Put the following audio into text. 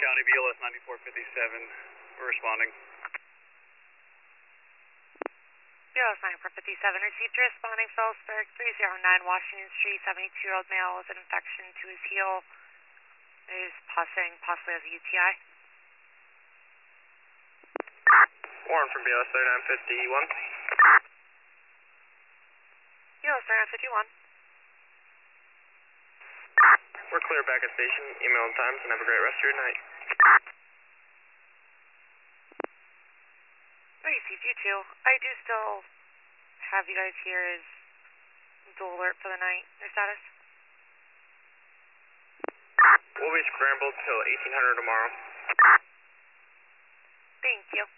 County BLS 9457. We're responding. BLS 9457 received a responding Phillipsburg 309 Washington Street. 72-year-old male with an infection to his heel. Is possibly has a UTI. Warren from BLS 3951. BLS 3951. We're clear back at station. Email and times and have a great rest of your night. I received you too. I do still have you guys here as dual alert for the night. Your status? We'll be scrambled till 1800 tomorrow. Thank you.